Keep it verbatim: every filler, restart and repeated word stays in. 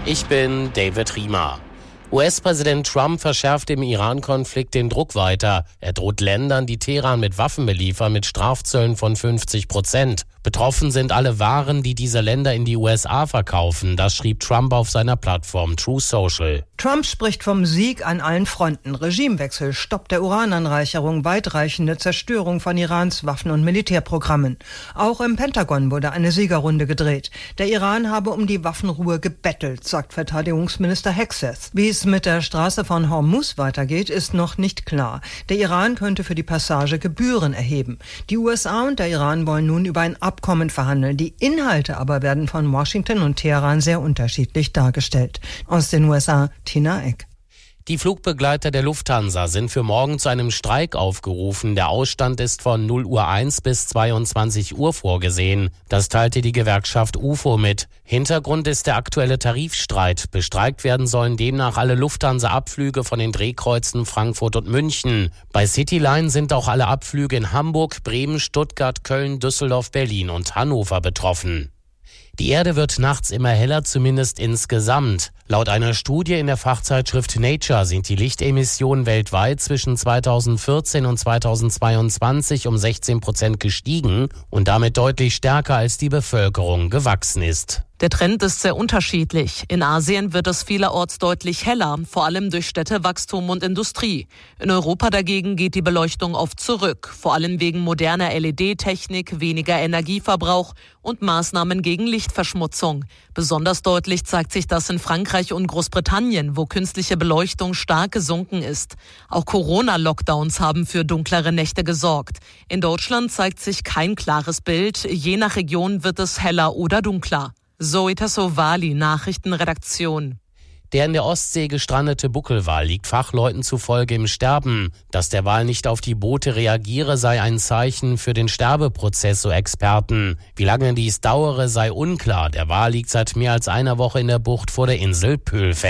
Ich bin David Riemer. U S-Präsident Trump verschärft im Iran-Konflikt den Druck weiter. Er droht Ländern, die Teheran mit Waffen beliefern, mit Strafzöllen von fünfzig Prozent. Betroffen sind alle Waren, die diese Länder in die U S A verkaufen. Das schrieb Trump auf seiner Plattform Truth Social. Trump spricht vom Sieg an allen Fronten. Regimewechsel, Stopp der Urananreicherung, weitreichende Zerstörung von Irans Waffen- und Militärprogrammen. Auch im Pentagon wurde eine Siegerrunde gedreht. Der Iran habe um die Waffenruhe gebettelt, sagt Verteidigungsminister Hegseth. Wie es mit der Straße von Hormuz weitergeht, ist noch nicht klar. Der Iran könnte für die Passage Gebühren erheben. Die U S A und der Iran wollen nun über ein Abkommen verhandeln. Die Inhalte aber werden von Washington und Teheran sehr unterschiedlich dargestellt. Aus den U S A, Tina Eck. Die Flugbegleiter der Lufthansa sind für morgen zu einem Streik aufgerufen. Der Ausstand ist von null Uhr eins bis zweiundzwanzig Uhr vorgesehen. Das teilte die Gewerkschaft U F O mit. Hintergrund ist der aktuelle Tarifstreit. Bestreikt werden sollen demnach alle Lufthansa-Abflüge von den Drehkreuzen Frankfurt und München. Bei Cityline sind auch alle Abflüge in Hamburg, Bremen, Stuttgart, Köln, Düsseldorf, Berlin und Hannover betroffen. Die Erde wird nachts immer heller, zumindest insgesamt. Laut einer Studie in der Fachzeitschrift Nature sind die Lichtemissionen weltweit zwischen zweitausendvierzehn und zweitausendzweiundzwanzig um sechzehn Prozent gestiegen und damit deutlich stärker als die Bevölkerung gewachsen ist. Der Trend ist sehr unterschiedlich. In Asien wird es vielerorts deutlich heller, vor allem durch Städtewachstum und Industrie. In Europa dagegen geht die Beleuchtung oft zurück, vor allem wegen moderner L E D-Technik, weniger Energieverbrauch und Maßnahmen gegen Lichtverschmutzung. Besonders deutlich zeigt sich das in Frankreich und Großbritannien, wo künstliche Beleuchtung stark gesunken ist. Auch Corona-Lockdowns haben für dunklere Nächte gesorgt. In Deutschland zeigt sich kein klares Bild. Je nach Region wird es heller oder dunkler. Zoe Tassovali, Nachrichtenredaktion. Der in der Ostsee gestrandete Buckelwal liegt Fachleuten zufolge im Sterben. Dass der Wal nicht auf die Boote reagiere, sei ein Zeichen für den Sterbeprozess, so Experten. Wie lange dies dauere, sei unklar. Der Wal liegt seit mehr als einer Woche in der Bucht vor der Insel Pölfeld.